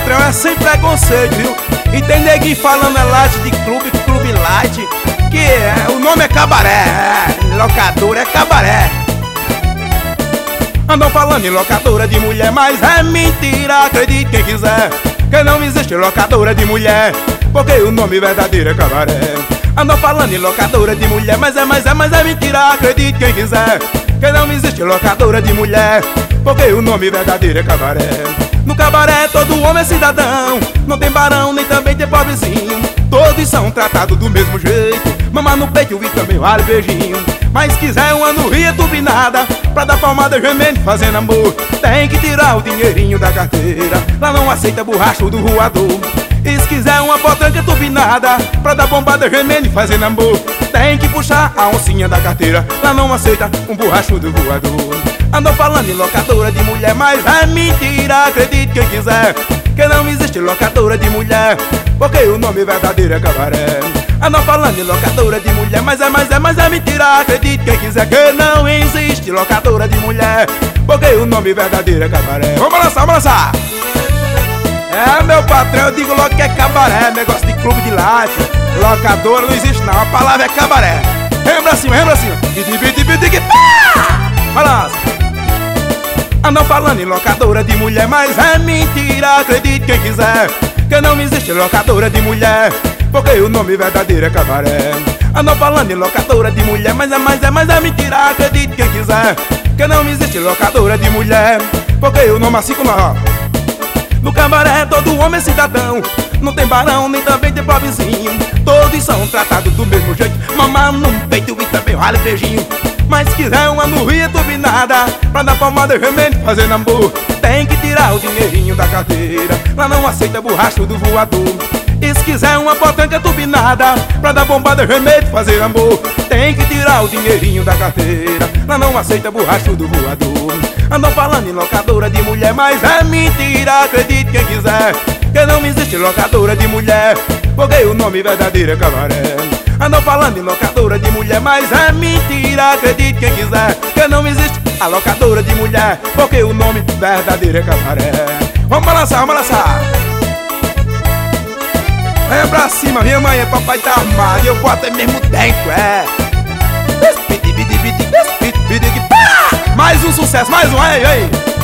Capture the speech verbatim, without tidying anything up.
patrão é sem preconceito, viu? E tem neguinho falando é light de clube, clube light, que é, o nome é cabaré, é, locadora é cabaré. Andam falando em locadora de mulher, mas é mentira, acredite quem quiser, que não existe locadora de mulher, porque o nome verdadeiro é cabaré. Andam falando em locadora de mulher, mas é, mas é, mas é mentira, acredite quem quiser, que não existe locadora de mulher, porque o nome verdadeiro é cabaré. No cabaré todo homem é cidadão, não tem barão nem também tem pobrezinho, todos são tratados do mesmo jeito, mama no peito e também vale beijinho. Mas quiser uma nurria turbinada, pra dar palmada gemendo fazendo amor, tem que tirar o dinheirinho da carteira, lá não aceita borracho do voador. E se quiser uma potranca turbinada, pra dar bombada gemendo fazendo amor, tem que puxar a oncinha da carteira, lá não aceita um borracho do voador. Andou falando em locadora de mulher, mas é mentira, acredite quem quiser, que não existe locadora de mulher, porque o nome verdadeiro é cabaré. Andam falando em locadora de mulher, mas é, mas é, mas é mentira, acredite quem quiser, que não existe locadora de mulher, porque o nome verdadeiro é cabaré. Vamos lançar, vamos lançar! É, meu patrão, eu digo logo que é cabaré, negócio de clube de laje, locadora não existe não, a palavra é cabaré. Lembra assim, lembra assim, bidi, bidi, bidi, pá! Vai lá! Andam falando em locadora de mulher, mas é mentira, acredite quem quiser, que não existe locadora de mulher, porque o nome verdadeiro é cabaré. Andam falando em locadora de mulher, mas é, mas é, mas é mentira, acredite quem quiser, que não existe locadora de mulher, porque o nome assim como ó. No cabaré todo homem é cidadão, não tem barão nem também tem pobrezinho, todos são tratados do mesmo jeito, mamar num peito e também vale beijinho. Mas se quiser uma nurria turbinada, pra dar palmada gemendo fazendo amor, tem que tirar o dinheirinho da carteira, lá não aceita borracho do voador. E se quiser uma potranca turbinada, pra dar bombada gemendo fazer amor, tem que tirar o dinheirinho da carteira, lá não aceita borracho do voador. Andam falando em locadora de mulher, mas é mentira, acredite quem quiser, que não existe locadora de mulher, porque o nome verdadeiro é cabaré. Andam falando em locadora de mulher, mas é mentira, acredite quem quiser, que não existe a locadora de mulher, porque o nome verdadeiro é cabaré. Vamos balançar, vamos balançar! Venha pra cima, minha mãe, papai tá armado e eu vou até mesmo dentro, é. Mais um sucesso, mais um, ei, ei!